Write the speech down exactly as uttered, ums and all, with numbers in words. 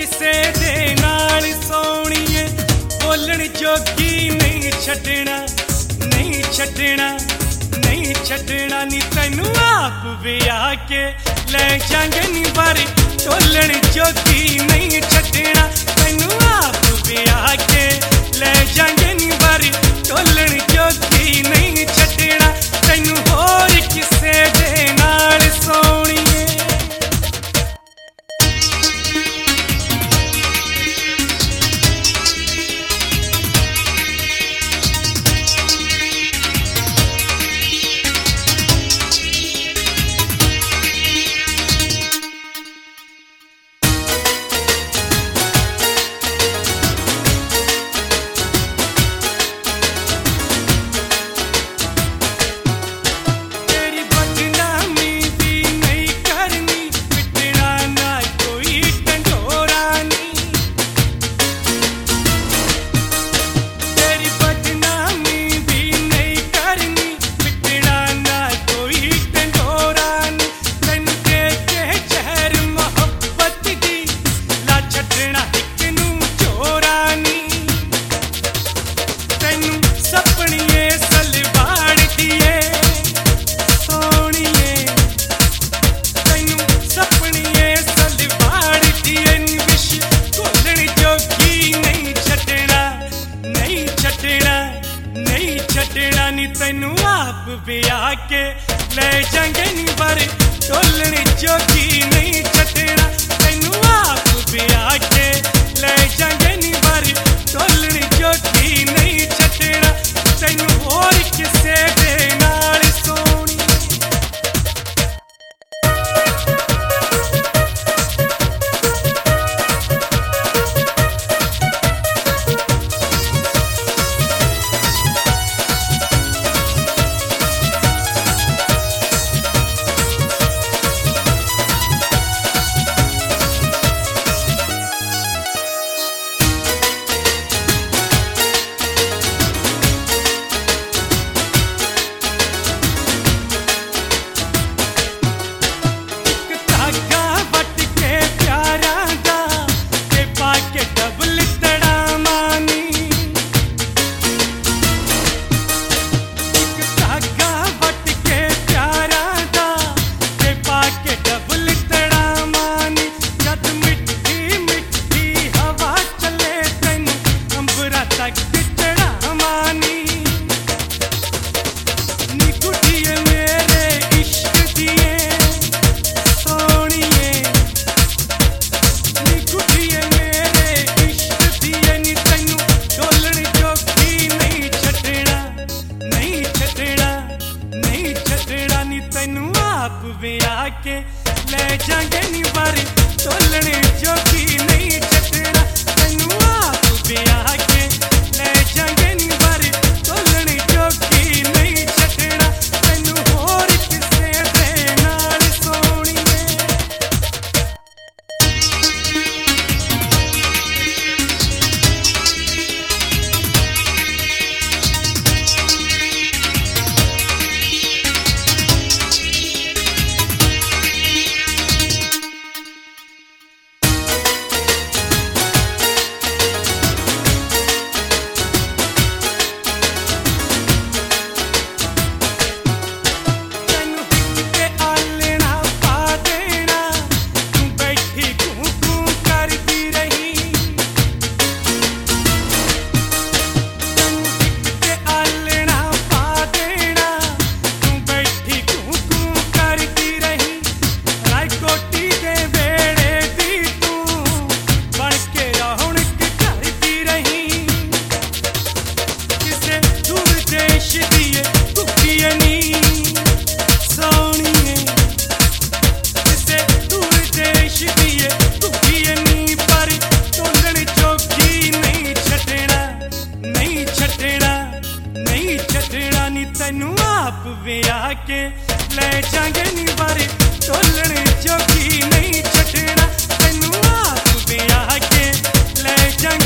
किसे दे नाल सोणीए बोलण जोगी नहीं छड्डना नहीं छड्डना नहीं छड्डना नी तैनू आप विआह के ले जांगे नी बारी ढोलण जोगी नहीं छड्डना तैनू आप विआह के ले जांगे नी बारी ढोलण जोगी नहीं छड्डना तैनू होर किसे दे नाल सोणीए। तैनू आप विआह के ले जांगे नी बारी ढोलण जोगी नहीं छड्डना तैनू आप विआह के ले जांगे नी बारी ढोलण जोगी नहीं छड्डना तैनू होर किसे दे नाल सोणी। तैनू आप विआह के ले जांगे नी बारी ढोलण जोगी नहीं छड्डना तैनू आप विआह के ले जांगे नी बारी ढोलण जोगी नहीं छड्डना तैनू होर किसे दे नाल सोणीए। तैनू आप विआह के ले जांगे नी बारी ढोलण जोगी नहीं छड्डना तैनू आप विआह के ले जांगे।